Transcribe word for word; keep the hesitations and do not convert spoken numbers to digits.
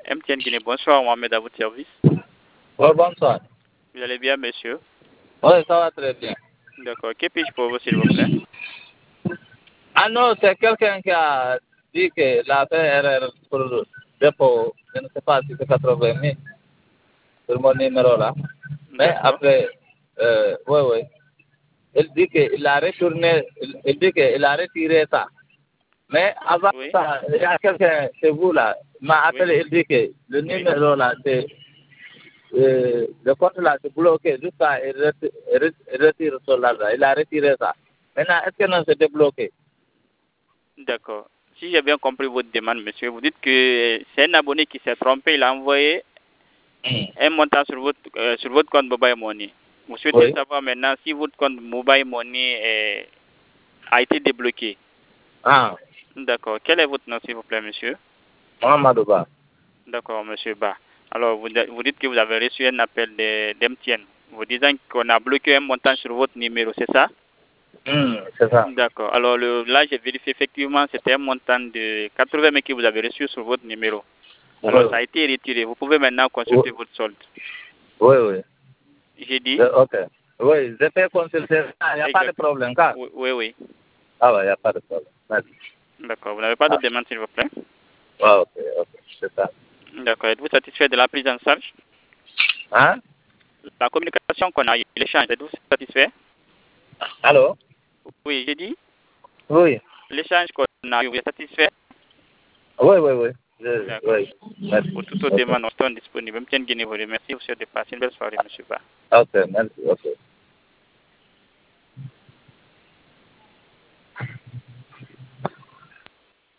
M T N Guinée, bonsoir, Mohamed, à votre service. Oh, bonsoir. Vous allez bien, monsieur? Oui, ça va très bien. D'accord. Que puis-je pour vous, s'il vous plaît? Ah non, c'est quelqu'un qui a dit qu'il a fait erreur pour le dépôt, je ne sais pas si c'est quatre-vingt mille, sur mon numéro là. Mais après, euh, oui, oui. Il dit qu'il a retourné, il, il dit qu'il a retiré ça. Mais avant Oui. ça, il y a quelqu'un chez vous là, m'a appelé, Oui. il dit que le numéro là, c'est, euh, le compte là, c'est bloqué jusqu'à il retire, il retire son argent. Il a retiré ça. Maintenant, est-ce que non, c'est débloqué? D'accord. Si j'ai bien compris votre demande, monsieur, vous dites que c'est un abonné qui s'est trompé, il a envoyé un montant sur votre, euh, sur votre compte Mobile Money. Vous souhaitez Oui. savoir maintenant si votre compte Mobile Money est- a été débloqué. Ah, D'accord. Quel est votre nom, s'il vous plaît, monsieur? Mohamed Ba. D'accord, monsieur Ba. Alors, vous, vous dites que vous avez reçu un appel d'M T N, vous disant qu'on a bloqué un montant sur votre numéro, c'est ça? Hmm, c'est ça. D'accord. Alors, le, là, j'ai vérifié effectivement, c'était un montant de quatre-vingts mille que vous avez reçu sur votre numéro. Alors, Oui, ça a été retiré. Vous pouvez maintenant consulter oui, votre solde. oui. oui. J'ai dit? Je- ok. Oui, je peux consulter. Ah, il n'y a pas de Exact. problème, car. Oui, oui. oui. Ah, ouais, il n'y a pas de problème. Merci. D'accord. Vous n'avez pas Ah. d'autres demandes, s'il vous plaît? Ah, ok, ok. C'est ça. D'accord. Êtes-vous satisfait de la prise en charge? Hein? La communication qu'on a eu, l'échange, êtes-vous satisfait? Allô? Oui, j'ai dit? Oui. L'échange qu'on a eu, vous êtes satisfait? Oui, oui, oui. Je- D'accord. oui. Merci. Pour toute autre Ok. demande, nous sommes disponibles. M T N Guinée vous remercie. Vous souhaite de passer une belle soirée, monsieur Ba. Ok, merci. Ok.